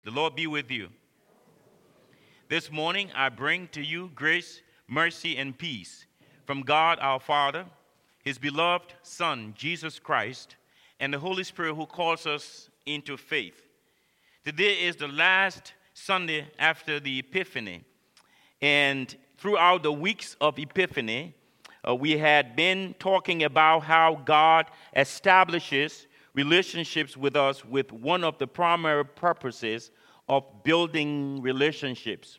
The Lord be with you. This morning I bring to you grace, mercy, and peace from God our Father, His beloved Son, Jesus Christ, and the Holy Spirit who calls us into faith. Today is the last Sunday after the Epiphany, and throughout the weeks of Epiphany, we had been talking about how God establishes relationships with us with one of the primary purposes of building relationships.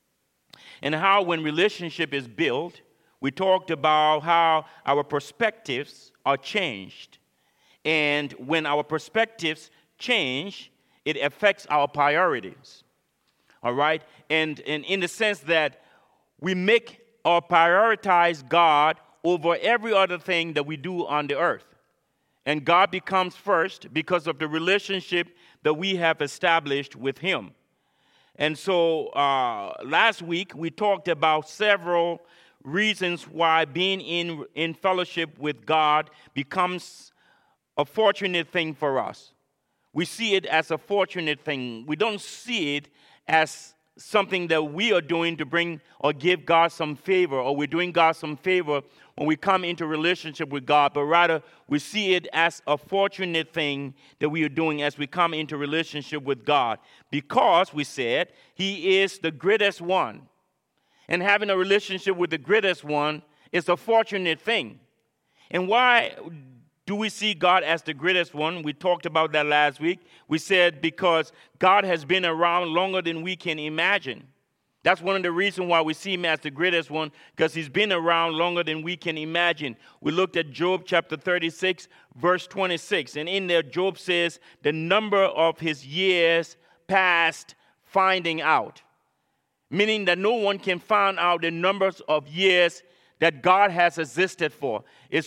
And how when relationship is built, we talked about how our perspectives are changed. And when our perspectives change, it affects our priorities. All right? And in the sense that we make or prioritize God over every other thing that we do on the earth. And God becomes first because of the relationship that we have established with Him. And so last week we talked about several reasons why being in fellowship with God becomes a fortunate thing for us. We see it as a fortunate thing. We don't see it as something that we are doing to bring or give God some favor, or we're doing God some favor when we come into relationship with God, but rather we see it as a fortunate thing that we are doing as we come into relationship with God, because we said He is the greatest one. And having a relationship with the greatest one is a fortunate thing. And why do we see God as the greatest one? We talked about that last week. We said because God has been around longer than we can imagine. That's one of the reasons why we see Him as the greatest one, because He's been around longer than we can imagine. We looked at Job chapter 36, verse 26. And in there, Job says, the number of his years past finding out. Meaning that no one can find out the numbers of years that God has existed for.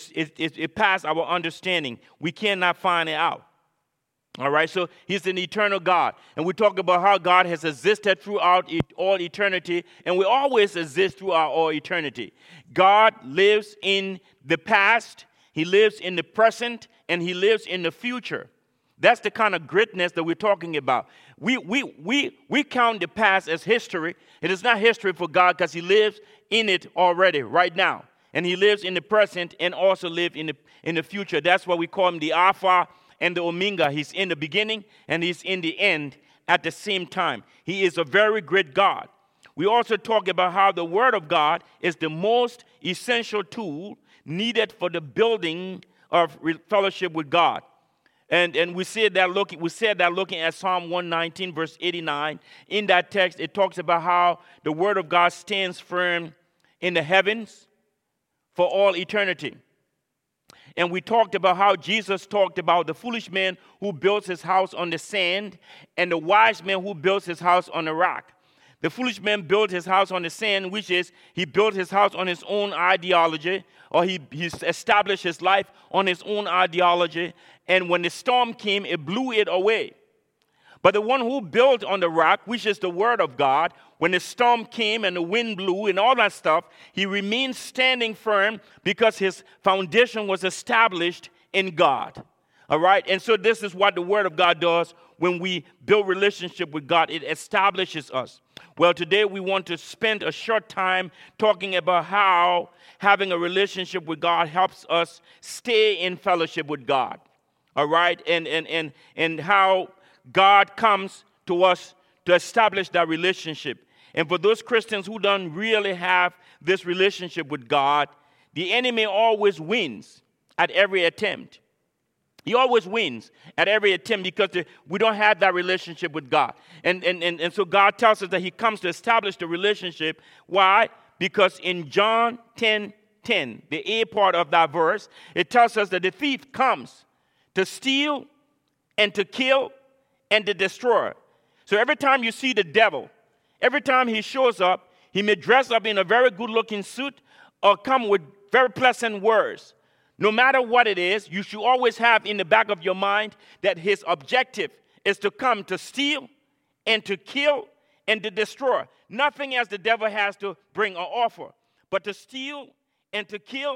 It past our understanding. We cannot find it out. All right, so He's an eternal God. And we talk about how God has existed throughout all eternity, and we always exist throughout all eternity. God lives in the past, He lives in the present, and He lives in the future. That's the kind of greatness that we're talking about. We count the past as history. It is not history for God because He lives in it already, right now. And He lives in the present and also lives in the future. That's why we call Him the Alpha and the Omega. He's in the beginning and He's in the end at the same time. He is a very great God. We also talk about how the Word of God is the most essential tool needed for the building of fellowship with God. And we said that looking at Psalm 119, verse 89. In that text, it talks about how the Word of God stands firm in the heavens for all eternity. And we talked about how Jesus talked about the foolish man who builds his house on the sand and the wise man who builds his house on the rock. The foolish man built his house on the sand, which is he built his house on his own ideology, or he established his life on his own ideology. And when the storm came, it blew it away. But the one who built on the rock, which is the Word of God, when the storm came and the wind blew and all that stuff, he remained standing firm because his foundation was established in God. All right? And so this is what the Word of God does when we build relationship with God. It establishes us. Well, today we want to spend a short time talking about how having a relationship with God helps us stay in fellowship with God. All right? And how God comes to us to establish that relationship. And for those Christians who don't really have this relationship with God, the enemy always wins at every attempt. He always wins at every attempt because we don't have that relationship with God. And so God tells us that He comes to establish the relationship. Why? Because in John 10:10, the A part of that verse, it tells us that the thief comes to steal and to kill and to destroy. So every time you see the devil, every time he shows up, he may dress up in a very good-looking suit or come with very pleasant words. No matter what it is, you should always have in the back of your mind that his objective is to come to steal and to kill and to destroy. Nothing else the devil has to bring or offer, but to steal and to kill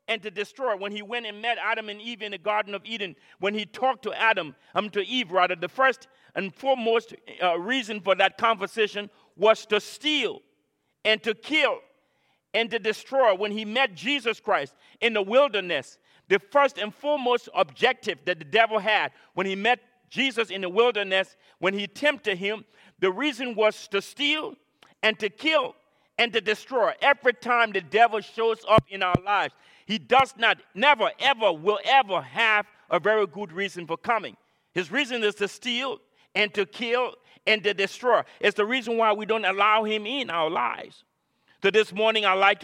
and to destroy. When he went and met Adam and Eve in the Garden of Eden, when he talked to Eve, the first and foremost reason for that conversation was to steal and to kill and to destroy. When he met Jesus Christ in the wilderness, the first and foremost objective that the devil had when he met Jesus in the wilderness, when he tempted him, the reason was to steal and to kill and to destroy. Every time the devil shows up in our lives, he does not, never, ever, will ever have a very good reason for coming. His reason is to steal and to kill and to destroy. It's the reason why we don't allow him in our lives. So this morning, I'd like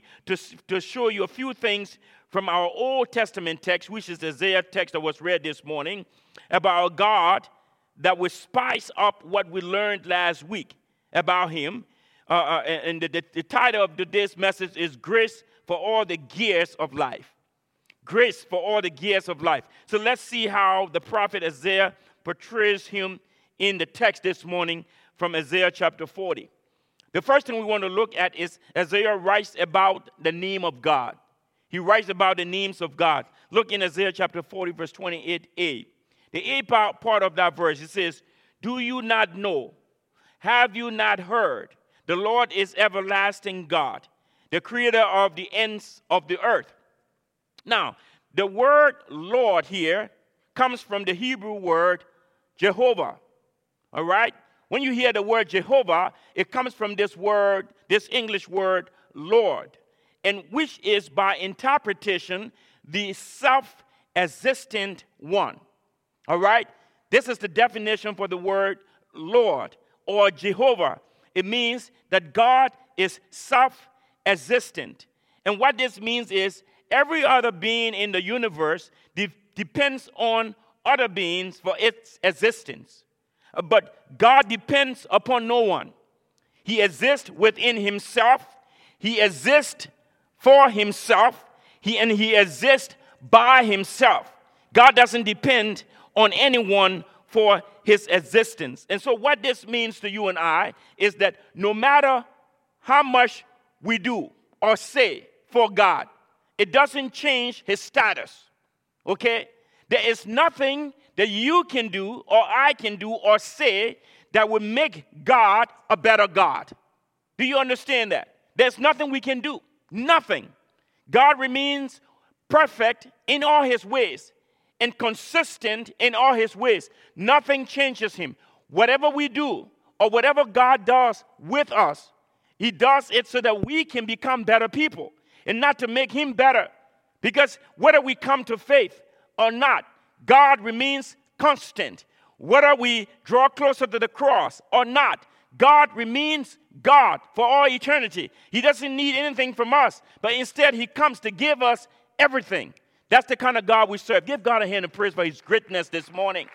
to show you a few things from our Old Testament text, which is the Isaiah text that was read this morning, about God that will spice up what we learned last week about him. And the title of today's message is Grace for All the Gears of Life. Grace for all the gears of life. So let's see how the prophet Isaiah portrays him in the text this morning from Isaiah chapter 40. The first thing we want to look at is Isaiah writes about the name of God. He writes about the names of God. Look in Isaiah chapter 40, verse 28a. The A part of that verse, it says, "Do you not know? Have you not heard? The Lord is everlasting God, the creator of the ends of the earth." Now, the word Lord here comes from the Hebrew word Jehovah. All right? When you hear the word Jehovah, it comes from this word, this English word, Lord, and which is by interpretation the self-existent one. All right? This is the definition for the word Lord or Jehovah. It means that God is self-existent. And what this means is every other being in the universe depends on other beings for its existence. But God depends upon no one. He exists within himself. He exists for himself. He exists by himself. God doesn't depend on anyone for his existence. And so what this means to you and I is that no matter how much we do or say for God, it doesn't change his status. Okay? There is nothing that you can do or I can do or say that will make God a better God. Do you understand that? There's nothing we can do. Nothing. God remains perfect in all his ways and consistent in all his ways. Nothing changes him. Whatever we do or whatever God does with us, he does it so that we can become better people and not to make him better. Because whether we come to faith or not, God remains constant. Whether we draw closer to the cross or not, God remains God for all eternity. He doesn't need anything from us, but instead he comes to give us everything. That's the kind of God we serve. Give God a hand of praise for his greatness this morning.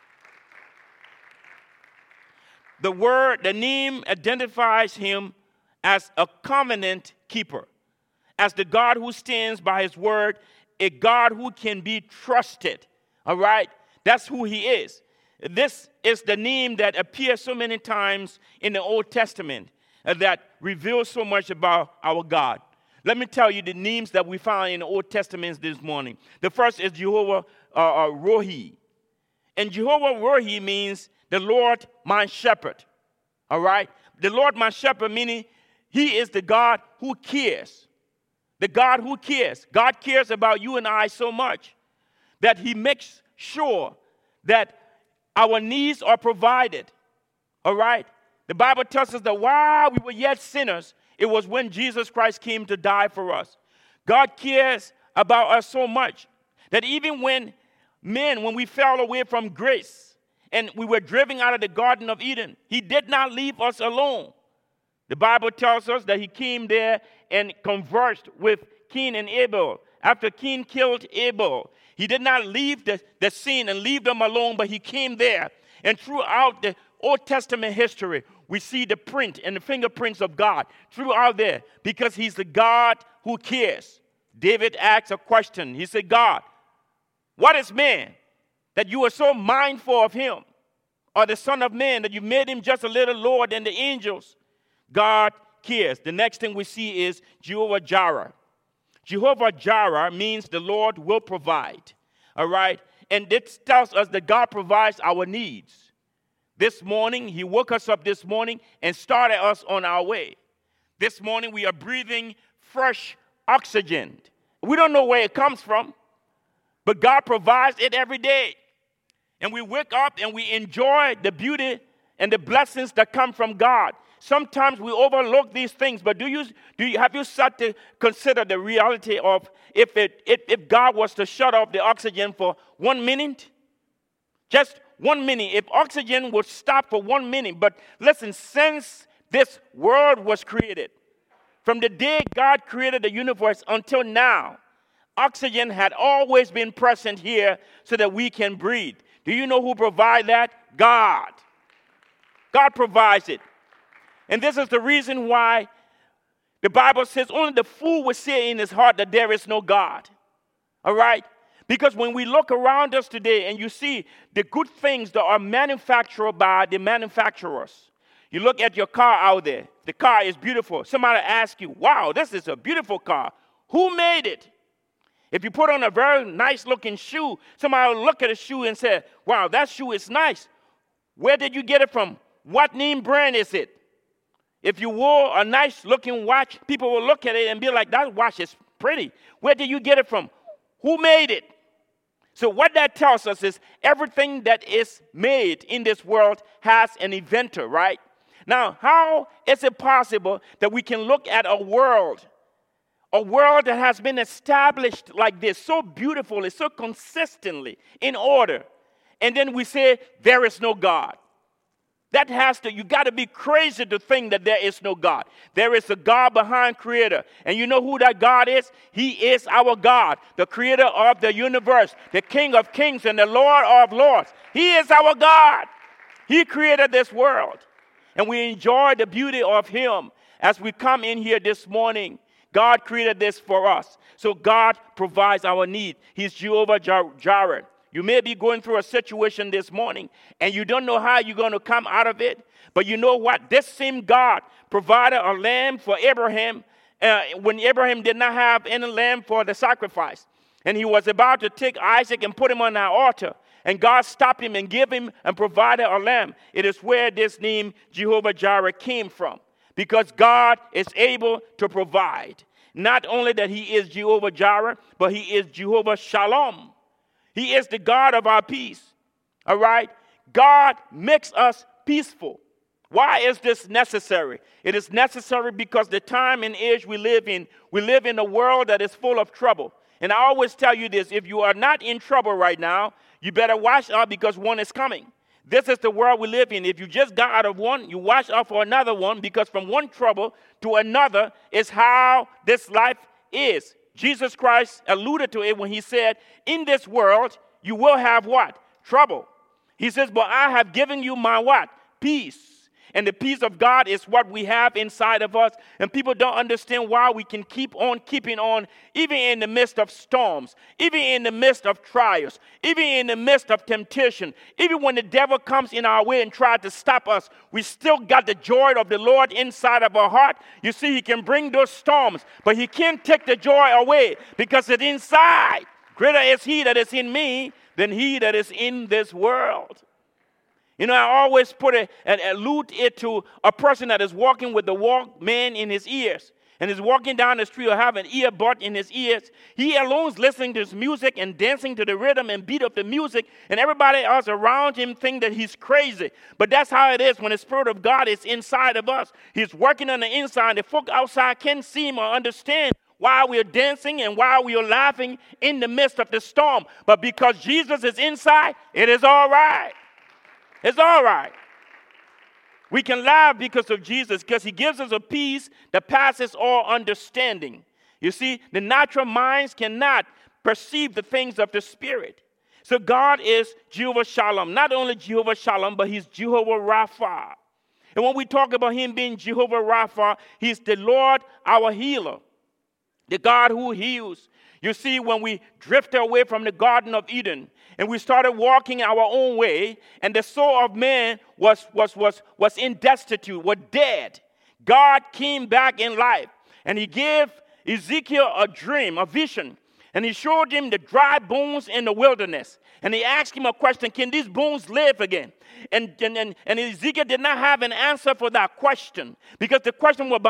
The name identifies him as a covenant keeper, as the God who stands by his word, a God who can be trusted. All right? That's who he is. This is the name that appears so many times in the Old Testament that reveals so much about our God. Let me tell you the names that we found in the Old Testament this morning. The first is Jehovah Rohi. And Jehovah Rohi means the Lord my shepherd. All right? The Lord my shepherd meaning he is the God who cares. The God who cares. God cares about you and I so much that he makes sure that our needs are provided. All right? The Bible tells us that while we were yet sinners, it was when Jesus Christ came to die for us. God cares about us so much that even when we fell away from grace and we were driven out of the Garden of Eden, he did not leave us alone. The Bible tells us that he came there and conversed with Cain and Abel. After Cain killed Abel, he did not leave the scene and leave them alone, but he came there. And throughout the Old Testament history, we see the print and the fingerprints of God throughout there because he's the God who cares. David asked a question. He said, God, what is man that you are so mindful of him? Or the Son of Man that you made him just a little lower than the angels? God cares. The next thing we see is Jehovah Jireh. Jehovah Jireh means the Lord will provide. All right? And this tells us that God provides our needs. This morning, he woke us up this morning and started us on our way. This morning, we are breathing fresh oxygen. We don't know where it comes from, but God provides it every day. And we wake up and we enjoy the beauty and the blessings that come from God. Sometimes we overlook these things, but have you sat to consider the reality of if God was to shut off the oxygen for 1 minute? Just 1 minute. If oxygen would stop for 1 minute, but listen, since this world was created, from the day God created the universe until now, oxygen had always been present here so that we can breathe. Do you know who provides that? God. God provides it. And this is the reason why the Bible says only the fool will say in his heart that there is no God. All right? Because when we look around us today and you see the good things that are manufactured by the manufacturers, you look at your car out there. The car is beautiful. Somebody asks you, wow, this is a beautiful car. Who made it? If you put on a very nice-looking shoe, somebody will look at the shoe and say, wow, that shoe is nice. Where did you get it from? What name brand is it? If you wore a nice-looking watch, people will look at it and be like, that watch is pretty. Where did you get it from? Who made it? So what that tells us is everything that is made in this world has an inventor, right? Now, how is it possible that we can look at a world that has been established like this, so beautifully, so consistently, in order, and then we say, there is no God? You got to be crazy to think that there is no God. There is a God behind creator. And you know who that God is? He is our God, the creator of the universe, the King of kings and the Lord of lords. He is our God. He created this world. And we enjoy the beauty of him as we come in here this morning. God created this for us. So God provides our need. He's Jehovah Jireh. You may be going through a situation this morning, and you don't know how you're going to come out of it. But you know what? This same God provided a lamb for Abraham when Abraham did not have any lamb for the sacrifice. And he was about to take Isaac and put him on our altar. And God stopped him and gave him and provided a lamb. It is where this name Jehovah Jireh came from. Because God is able to provide. Not only that he is Jehovah Jireh, but he is Jehovah Shalom. He is the God of our peace. All right? God makes us peaceful. Why is this necessary? It is necessary because the time and age we live in a world that is full of trouble. And I always tell you this, if you are not in trouble right now, you better watch out because one is coming. This is the world we live in. If you just got out of one, you watch out for another one because from one trouble to another is how this life is. Jesus Christ alluded to it when he said, in this world, you will have what? Trouble. He says, but I have given you my what? Peace. And the peace of God is what we have inside of us. And people don't understand why we can keep on keeping on, even in the midst of storms, even in the midst of trials, even in the midst of temptation, even when the devil comes in our way and tries to stop us, we still got the joy of the Lord inside of our heart. You see, he can bring those storms, but he can't take the joy away because it's inside. Greater is he that is in me than he that is in this world. You know, I always allude it to a person that is walking with the Walkman in his ears and is walking down the street or have an earbud in his ears. He alone is listening to his music and dancing to the rhythm and beat of the music, and everybody else around him think that he's crazy. But that's how it is when the Spirit of God is inside of us. He's working on the inside. The folk outside can't see him or understand why we are dancing and why we are laughing in the midst of the storm. But because Jesus is inside, it is all right. It's all right. We can laugh because of Jesus, because he gives us a peace that passes all understanding. You see, the natural minds cannot perceive the things of the Spirit. So God is Jehovah Shalom. Not only Jehovah Shalom, but he's Jehovah Rapha. And when we talk about him being Jehovah Rapha, he's the Lord, our healer, the God who heals. You see, when we drifted away from the Garden of Eden and we started walking our own way, and the soul of man was in destitute, was dead, God came back in life, and he gave Ezekiel a dream, a vision. And he showed him the dry bones in the wilderness. And he asked him a question, can these bones live again? And Ezekiel did not have an answer for that question because the question was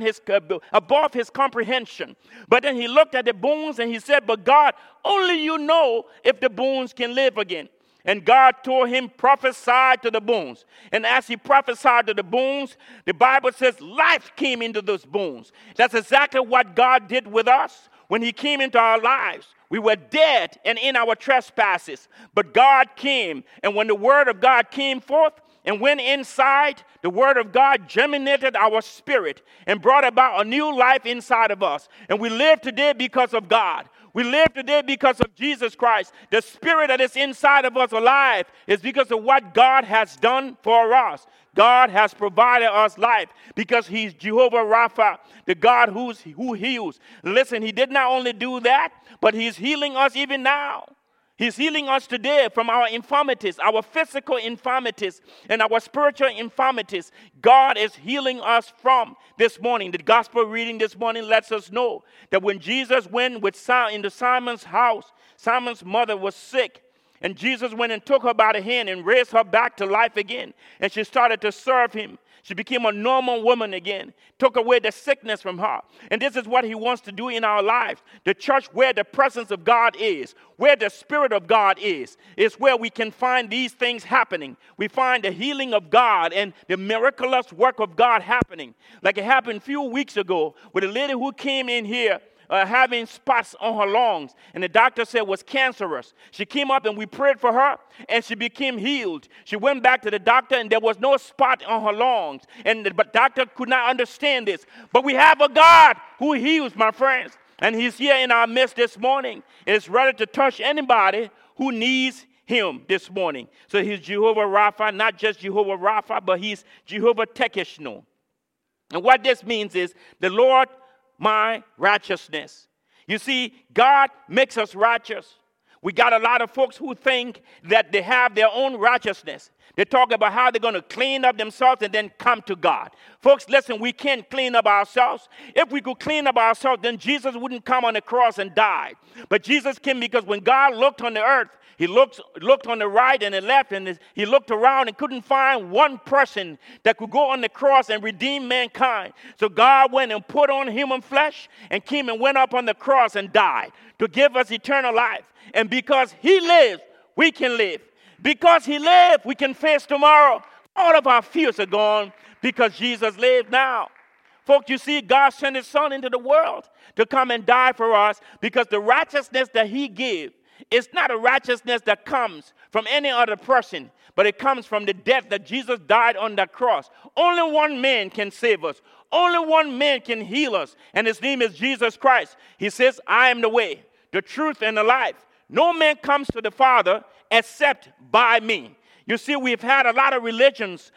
above his comprehension. But then he looked at the bones and he said, but God, only you know if the bones can live again. And God told him, prophesy to the bones. And as he prophesied to the bones, the Bible says life came into those bones. That's exactly what God did with us when he came into our lives. We were dead and in our trespasses, but God came. And when the word of God came forth and went inside, the word of God germinated our spirit and brought about a new life inside of us. And we live today because of God. We live today because of Jesus Christ. The spirit that is inside of us alive is because of what God has done for us. God has provided us life because he's Jehovah Rapha, the God who heals. Listen, he did not only do that, but he's healing us even now. He's healing us today from our infirmities, our physical infirmities, and our spiritual infirmities. God is healing us from this morning. The gospel reading this morning lets us know that when Jesus went into Simon's house, Simon's mother was sick. And Jesus went and took her by the hand and raised her back to life again. And she started to serve him. She became a normal woman again. Took away the sickness from her. And this is what he wants to do in our lives. The church where the presence of God is, where the Spirit of God is where we can find these things happening. We find the healing of God and the miraculous work of God happening. Like it happened a few weeks ago with a lady who came in here having spots on her lungs, and the doctor said it was cancerous. She came up and we prayed for her, and she became healed. She went back to the doctor, and there was no spot on her lungs, and the doctor could not understand this. But we have a God who heals, my friends, and he's here in our midst this morning. It's ready to touch anybody who needs him this morning. So he's Jehovah Rapha, not just Jehovah Rapha, but he's Jehovah Tekeshno. And what this means is the Lord my righteousness. You see, God makes us righteous. We got a lot of folks who think that they have their own righteousness. They talk about how they're going to clean up themselves and then come to God. Folks, listen, we can't clean up ourselves. If we could clean up ourselves, then Jesus wouldn't come on the cross and die. But Jesus came because when God looked on the earth, he looked on the right and the left, and he looked around and couldn't find one person that could go on the cross and redeem mankind. So God went and put on human flesh and came and went up on the cross and died to give us eternal life. And because he lives, we can live. Because he lived, we can face tomorrow. All of our fears are gone because Jesus lives now. Folks, you see, God sent his son into the world to come and die for us because the righteousness that he gave, it's not a righteousness that comes from any other person, but it comes from the death that Jesus died on that cross. Only one man can save us. Only one man can heal us, and his name is Jesus Christ. He says, I am the way, the truth, and the life. No man comes to the Father except by me. You see, we've had a lot of religions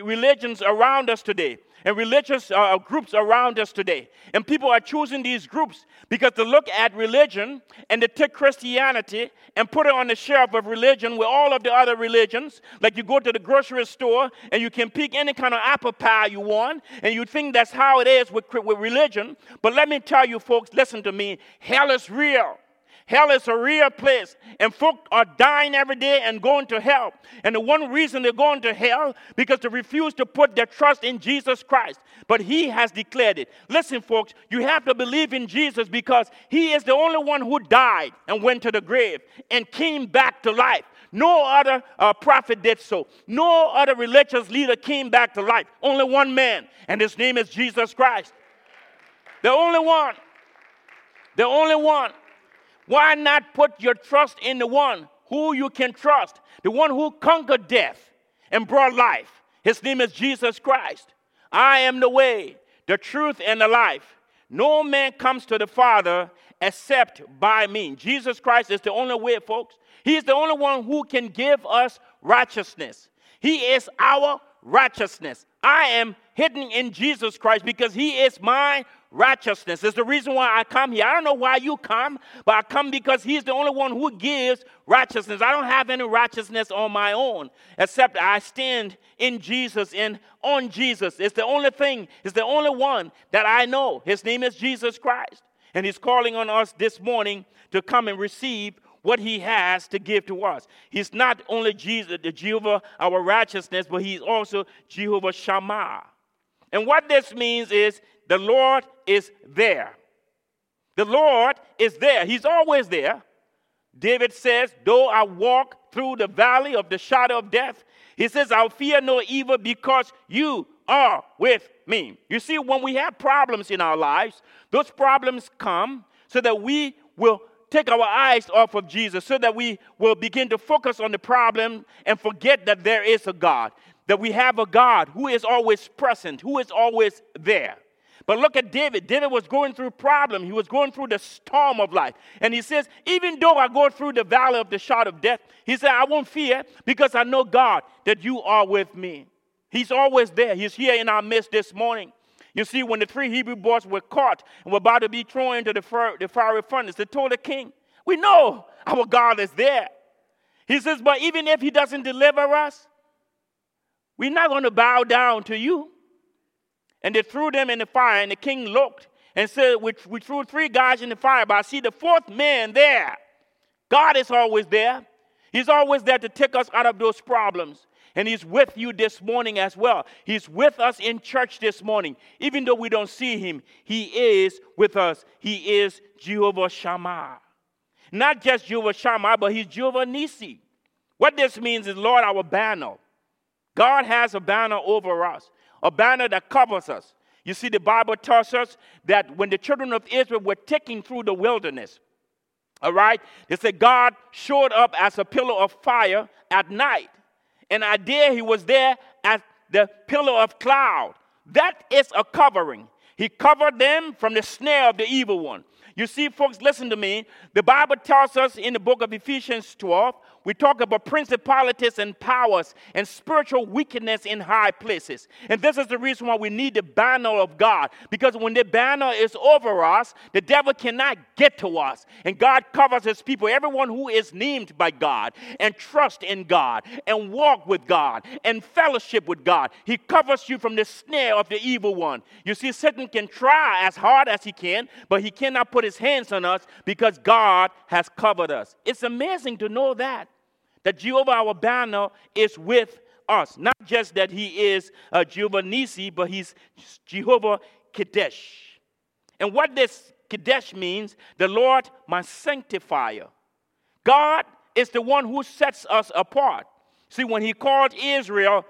around us today, and religious groups around us today. And people are choosing these groups because they look at religion and they take Christianity and put it on the shelf of religion with all of the other religions. Like you go to the grocery store and you can pick any kind of apple pie you want, and you think that's how it is with religion. But let me tell you, folks, listen to me. Hell is real. Hell is a real place, and folk are dying every day and going to hell. And the one reason they're going to hell, because they refuse to put their trust in Jesus Christ. But he has declared it. Listen, folks, you have to believe in Jesus because he is the only one who died and went to the grave and came back to life. No other prophet did so. No other religious leader came back to life. Only one man, and his name is Jesus Christ. The only one. The only one. Why not put your trust in the one who you can trust, the one who conquered death and brought life? His name is Jesus Christ. I am the way, the truth, and the life. No man comes to the Father except by me. Jesus Christ is the only way, folks. He is the only one who can give us righteousness. He is our righteousness. I am hidden in Jesus Christ because he is my righteousness. It's the reason why I come here. I don't know why you come, but I come because he's the only one who gives righteousness. I don't have any righteousness on my own, except I stand in Jesus and on Jesus. It's the only thing, it's the only one that I know. His name is Jesus Christ. And he's calling on us this morning to come and receive what he has to give to us. He's not only Jesus, the Jehovah, our righteousness, but he's also Jehovah Shammah. And what this means is the Lord is there. The Lord is there. He's always there. David says, though I walk through the valley of the shadow of death, he says, I'll fear no evil because you are with me. You see, when we have problems in our lives, those problems come so that we will take our eyes off of Jesus, so that we will begin to focus on the problem and forget that there is a God, that we have a God who is always present, who is always there. But look at David. David was going through problems. He was going through the storm of life. And he says, even though I go through the valley of the shadow of death, he said, I won't fear because I know, God, that you are with me. He's always there. He's here in our midst this morning. You see, when the 3 Hebrew boys were caught and were about to be thrown into the fiery furnace, they told the king, we know our God is there. He says, but even if he doesn't deliver us, we're not going to bow down to you. And they threw them in the fire, and the king looked and said, we threw 3 guys in the fire, but I see the 4th man there. God is always there. He's always there to take us out of those problems. And he's with you this morning as well. He's with us in church this morning. Even though we don't see him, he is with us. He is Jehovah Shammah. Not just Jehovah Shammah, but he's Jehovah Nissi. What this means is, Lord, our banner. God has a banner over us. A banner that covers us. You see, the Bible tells us that when the children of Israel were taken through the wilderness, all right, they said God showed up as a pillar of fire at night. And idea he was there as the pillar of cloud. That is a covering. He covered them from the snare of the evil one. You see, folks, listen to me. The Bible tells us in the book of Ephesians 12, we talk about principalities and powers and spiritual wickedness in high places. And this is the reason why we need the banner of God. Because when the banner is over us, the devil cannot get to us. And God covers his people, everyone who is named by God and trust in God and walk with God and fellowship with God. He covers you from the snare of the evil one. You see, Satan can try as hard as he can, but he cannot put his hands on us because God has covered us. It's amazing to know that Jehovah, our banner, is with us. Not just that he is Jehovah Nissi, but he's Jehovah Kadesh. And what this Kadesh means, the Lord, my sanctifier. God is the one who sets us apart. See, when he called Israel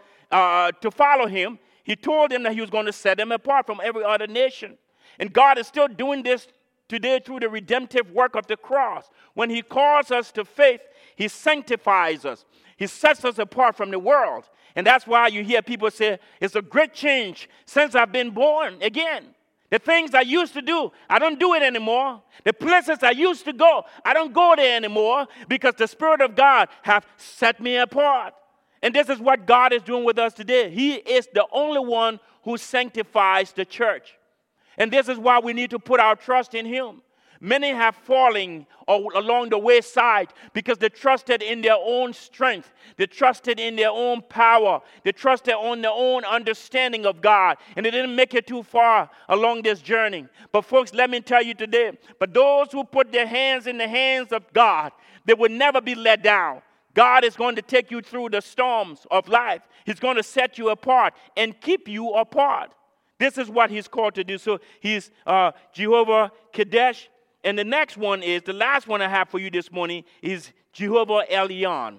to follow him, he told them that he was going to set them apart from every other nation. And God is still doing this today through the redemptive work of the cross. When he calls us to faith, he sanctifies us. He sets us apart from the world. And that's why you hear people say, it's a great change since I've been born again. The things I used to do, I don't do it anymore. The places I used to go, I don't go there anymore because the Spirit of God has set me apart. And this is what God is doing with us today. He is the only one who sanctifies the church. And this is why we need to put our trust in him. Many have fallen along the wayside because they trusted in their own strength. They trusted in their own power. They trusted on their own understanding of God. And they didn't make it too far along this journey. But folks, let me tell you today, but those who put their hands in the hands of God, they will never be let down. God is going to take you through the storms of life. He's going to set you apart and keep you apart. This is what he's called to do. So he's Jehovah Kadesh. And the next one is, the last one I have for you this morning is Jehovah Elyon.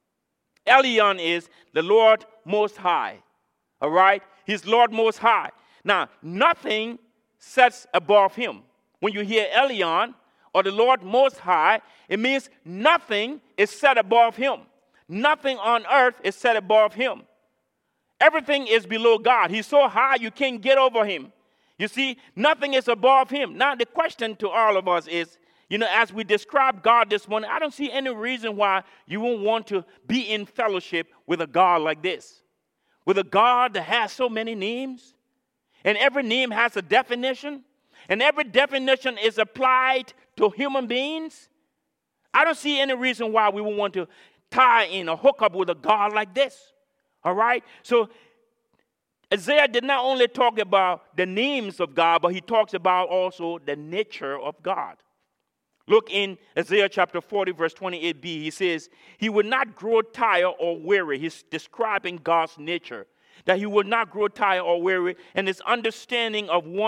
Elyon is the Lord Most High. All right? He's Lord Most High. Now, nothing sets above him. When you hear Elyon or the Lord Most High, it means nothing is set above him. Nothing on earth is set above him. Everything is below God. He's so high you can't get over him. You see, nothing is above him. Now, the question to all of us is, as we describe God this morning, I don't see any reason why you won't want to be in fellowship with a God like this. With a God that has so many names. And every name has a definition. And every definition is applied to human beings. I don't see any reason why we would want to tie in or hook up with a God like this. All right? So Isaiah did not only talk about the names of God, but he talks about also the nature of God. Look in Isaiah chapter 40, verse 28b. He says, he would not grow tired or weary. He's describing God's nature, that he would not grow tired or weary, and his understanding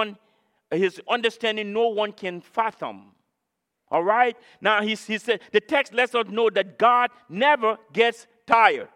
no one can fathom. All right? Now, he said, the text lets us know that God never gets tired,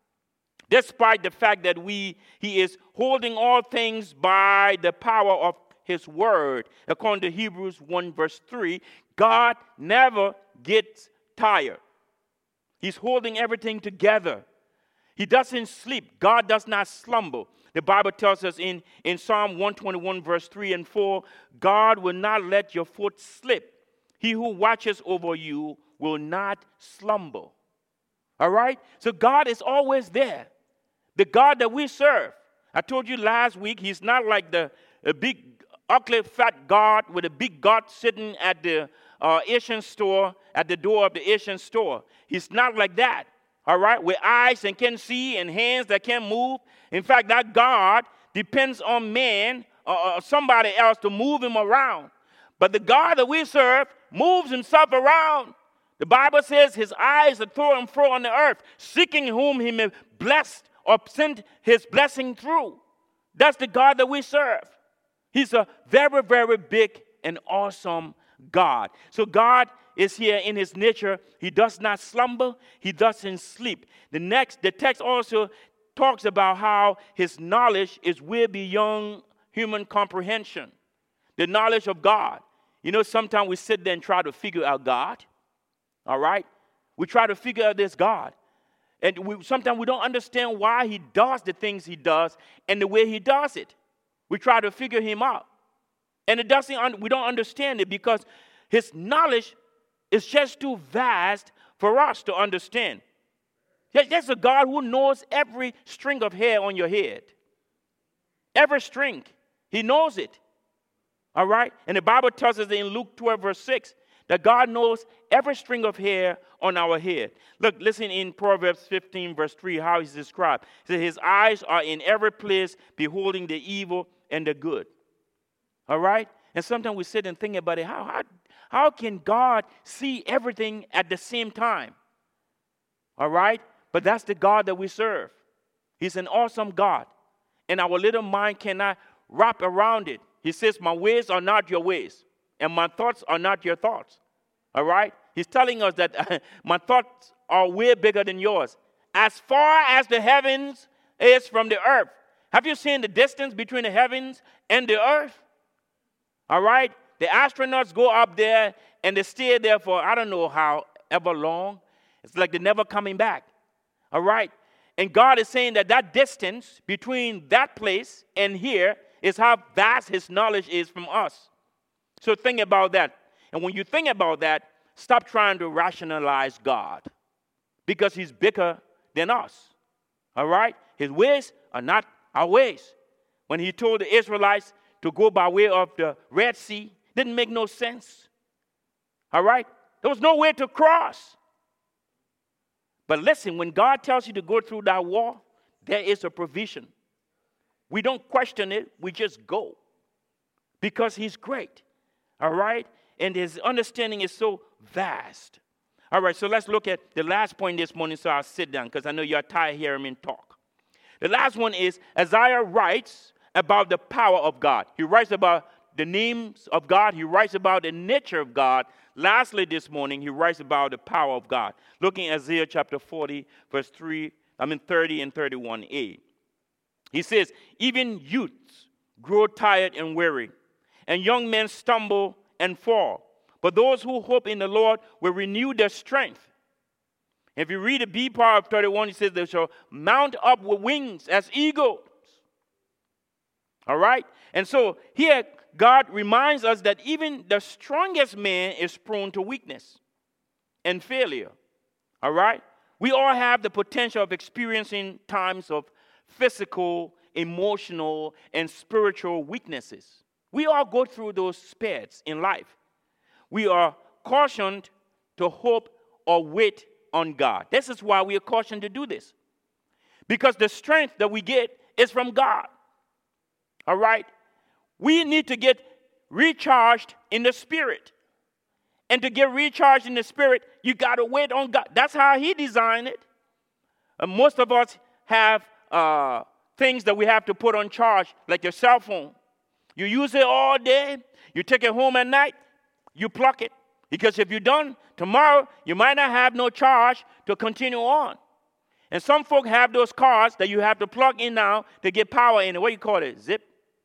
despite the fact that he is holding all things by the power of his word. According to Hebrews 1 verse 3, God never gets tired. He's holding everything together. He doesn't sleep. God does not slumber. The Bible tells us in Psalm 121 verse 3 and 4, God will not let your foot slip. He who watches over you will not slumber. All right? So God is always there. The God that we serve. I told you last week, he's not like the big, ugly, fat God with a big God sitting at the Asian store, at the door of the Asian store. He's not like that. All right? With eyes that can see and hands that can move. In fact, that God depends on man or somebody else to move him around. But the God that we serve moves himself around. The Bible says his eyes are to and fro on the earth, seeking whom he may bless or send his blessing through. That's the God that we serve. He's a very, very big and awesome God. So God is here in his nature. He does not slumber. He doesn't sleep. The text also talks about how his knowledge is way beyond human comprehension. The knowledge of God. You know, sometimes we sit there and try to figure out God. All right? We try to figure out this God. And sometimes we don't understand why he does the things he does and the way he does it. We try to figure him out. And we don't understand it because his knowledge is just too vast for us to understand. There's a God who knows every string of hair on your head. Every string. He knows it. All right? And the Bible tells us in Luke 12, verse 6, that God knows every string of hair on our head. Look, listen in Proverbs 15, verse 3, how he's described. He says, his eyes are in every place, beholding the evil and the good. All right? And sometimes we sit and think about it. How can God see everything at the same time? All right? But that's the God that we serve. He's an awesome God. And our little mind cannot wrap around it. He says, my ways are not your ways, and my thoughts are not your thoughts. All right? He's telling us that my thoughts are way bigger than yours. As far as the heavens is from the earth. Have you seen the distance between the heavens and the earth? All right? The astronauts go up there and they stay there for I don't know however long. It's like they're never coming back. All right? And God is saying that distance between that place and here is how vast his knowledge is from us. So think about that. And when you think about that, stop trying to rationalize God because he's bigger than us. All right? His ways are not our ways. When he told the Israelites to go by way of the Red Sea, didn't make no sense. All right? There was no way to cross. But listen, when God tells you to go through that wall, there is a provision. We don't question it. We just go. Because he's great. All right? And his understanding is so vast. All right, so let's look at the last point this morning, so I'll sit down, because I know you're tired of hearing me talk. The last one is, Isaiah writes about the power of God. He writes about the names of God. He writes about the nature of God. Lastly, this morning, he writes about the power of God. Looking at Isaiah chapter 40, verse 30 and 31a. He says, even youths grow tired and weary, and young men stumble and fall. But those who hope in the Lord will renew their strength. If you read the B part of 31, he says they shall mount up with wings as eagles. All right? And so here, God reminds us that even the strongest man is prone to weakness and failure. All right? We all have the potential of experiencing times of physical, emotional, and spiritual weaknesses. We all go through those spurts in life. We are cautioned to hope or wait on God. This is why we are cautioned to do this. Because the strength that we get is from God. All right? We need to get recharged in the Spirit. And to get recharged in the Spirit, you got to wait on God. That's how He designed it. And most of us have things that we have to put on charge, like your cell phone. You use it all day. You take it home at night. You plug it. Because if you're done tomorrow, you might not have no charge to continue on. And some folk have those cars that you have to plug in now to get power in it. What do you call it? Zip?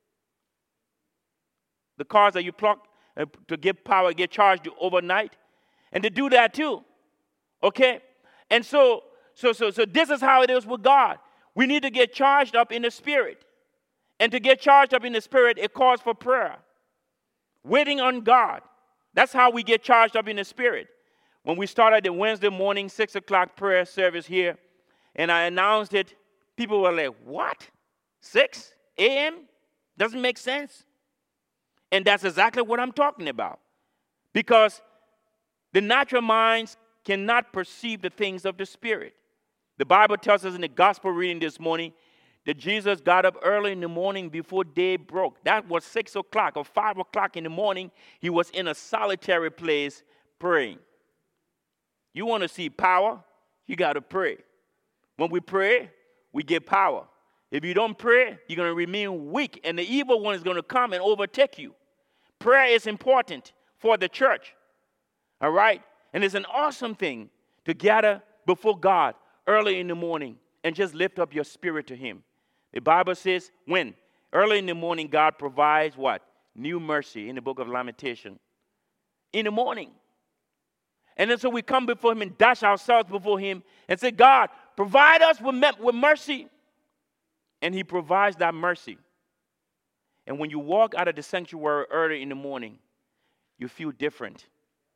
The cars that you plug to get power, get charged overnight. And to do that too. Okay? And so this is how it is with God. We need to get charged up in the Spirit. And to get charged up in the Spirit, it calls for prayer. Waiting on God. That's how we get charged up in the Spirit. When we started the Wednesday morning 6 o'clock prayer service here, and I announced it, people were like, what? 6 a.m.? Doesn't make sense. And that's exactly what I'm talking about. Because the natural minds cannot perceive the things of the Spirit. The Bible tells us in the gospel reading this morning that Jesus got up early in the morning before day broke. That was 6 o'clock or 5 o'clock in the morning. He was in a solitary place praying. You want to see power? You got to pray. When we pray, we get power. If you don't pray, you're going to remain weak, and the evil one is going to come and overtake you. Prayer is important for the church. All right? And it's an awesome thing to gather before God early in the morning and just lift up your spirit to Him. The Bible says when? Early in the morning, God provides what? New mercy in the book of Lamentation. In the morning. And then so we come before Him and dash ourselves before Him and say, God, provide us with mercy. And He provides that mercy. And when you walk out of the sanctuary early in the morning, you feel different.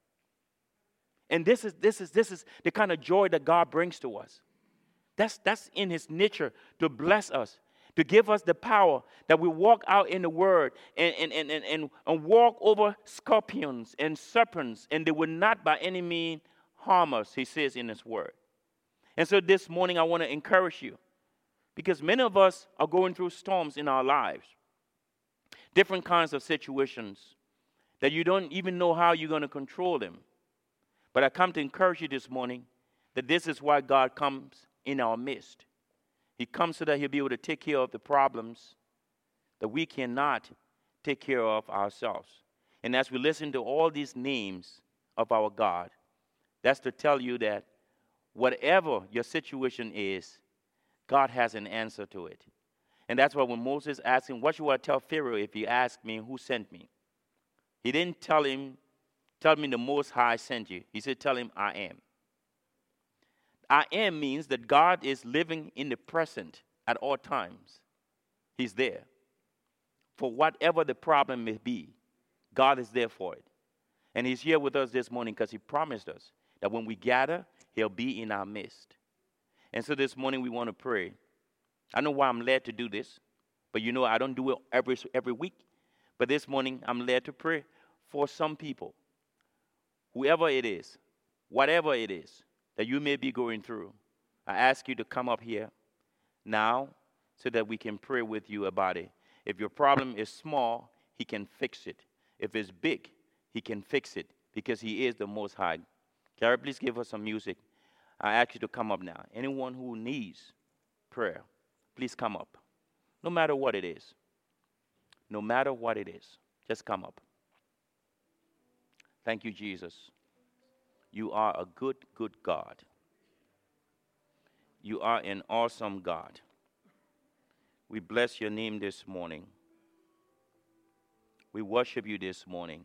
And this is the kind of joy that God brings to us. That's in His nature to bless us, to give us the power that we walk out in the Word and walk over scorpions and serpents, and they will not by any means harm us, He says in His Word. And so this morning I want to encourage you, because many of us are going through storms in our lives, different kinds of situations that you don't even know how you're going to control them. But I come to encourage you this morning that this is why God comes in our midst. He comes so that He'll be able to take care of the problems that we cannot take care of ourselves. And as we listen to all these names of our God, that's to tell you that whatever your situation is, God has an answer to it. And that's why when Moses asked him, what should I tell Pharaoh if he asked me who sent me? He didn't tell me the Most High sent you. He said, tell him I am. I am means that God is living in the present at all times. He's there. For whatever the problem may be, God is there for it. And He's here with us this morning because He promised us that when we gather, He'll be in our midst. And so this morning we want to pray. I know why I'm led to do this, but you know I don't do it every week. But this morning I'm led to pray for some people, whoever it is, whatever it is that you may be going through. I ask you to come up here now so that we can pray with you about it. If your problem is small, He can fix it. If it's big, He can fix it because He is the Most High. Carrie, please give us some music. I ask you to come up now. Anyone who needs prayer, please come up. No matter what it is. No matter what it is. Just come up. Thank you, Jesus. You are a good, good God. You are an awesome God. We bless your name this morning. We worship you this morning.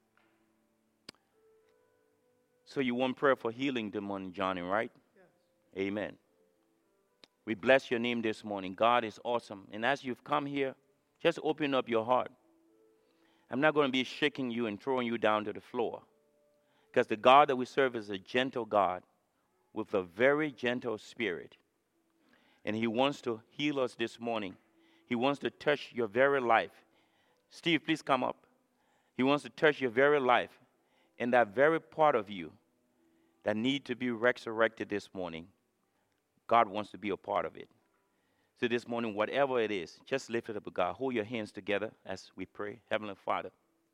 So you want prayer for healing this morning, Johnny, right? Yes. Amen. We bless your name this morning. God is awesome. And as you've come here, just open up your heart. I'm not going to be shaking you and throwing you down to the floor. Because the God that we serve is a gentle God with a very gentle spirit. And He wants to heal us this morning. He wants to touch your very life. Steve, please come up. He wants to touch your very life. And that very part of you that need to be resurrected this morning, God wants to be a part of it. So this morning, whatever it is, just lift it up to God. Hold your hands together as we pray. Heavenly Father,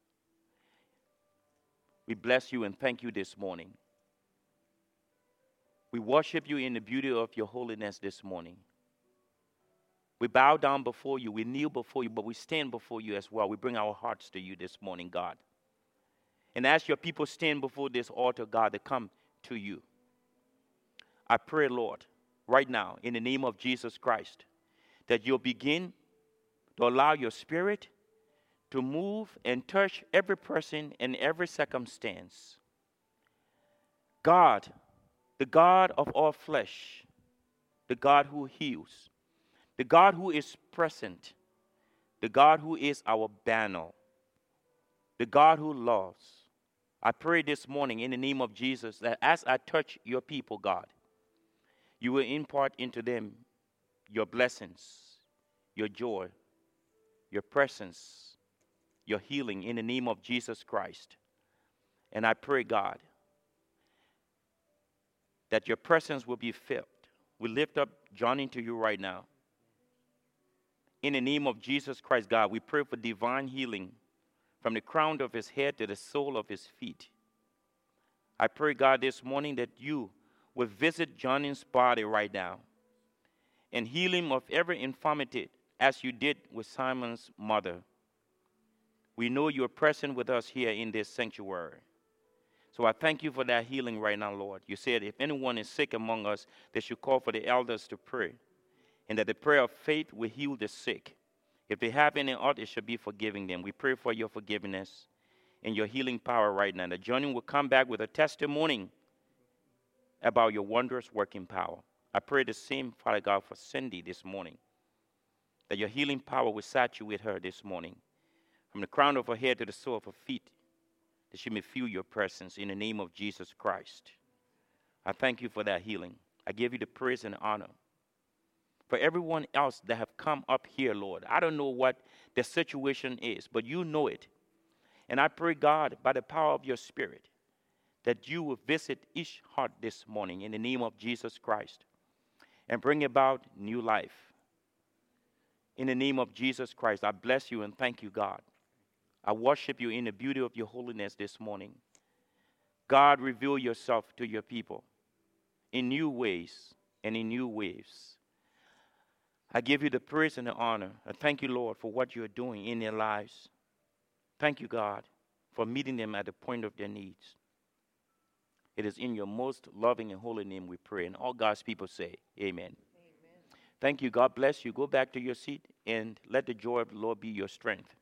we bless you and thank you this morning. We worship you in the beauty of your holiness this morning. We bow down before you. We kneel before you, but we stand before you as well. We bring our hearts to you this morning, God. And as your people stand before this altar, God, to come to you, I pray, Lord, right now, in the name of Jesus Christ, that you'll begin to allow your spirit to move and touch every person in every circumstance. God, the God of all flesh, the God who heals, the God who is present, the God who is our banner, the God who loves. I pray this morning in the name of Jesus that as I touch your people, God, you will impart into them your blessings, your joy, your presence, your healing in the name of Jesus Christ. And I pray, God, that your presence will be felt. We lift up Johnny to you right now. In the name of Jesus Christ, God, we pray for divine healing from the crown of his head to the sole of his feet. I pray, God, this morning that you will visit Johnny's body right now and heal him of every infirmity as you did with Simon's mother. We know you're present with us here in this sanctuary. So I thank you for that healing right now, Lord. You said if anyone is sick among us, they should call for the elders to pray, and that the prayer of faith will heal the sick. If they have any ought, it should be forgiving them. We pray for your forgiveness and your healing power right now. That Johnny will come back with a testimony about your wondrous working power. I pray the same, Father God, for Cindy this morning, that your healing power will saturate her this morning, from the crown of her head to the sole of her feet, that she may feel your presence in the name of Jesus Christ. I thank you for that healing. I give you the praise and honor. For everyone else that have come up here, Lord, I don't know what the situation is, but you know it. And I pray, God, by the power of your Spirit, that you will visit each heart this morning in the name of Jesus Christ and bring about new life. In the name of Jesus Christ, I bless you and thank you, God. I worship you in the beauty of your holiness this morning. God, reveal yourself to your people in new ways and in new ways. I give you the praise and the honor. I thank you, Lord, for what you're doing in their lives. Thank you, God, for meeting them at the point of their needs. It is in your most loving and holy name we pray. And all God's people say, amen. Amen. Thank you. God bless you. Go back to your seat and let the joy of the Lord be your strength.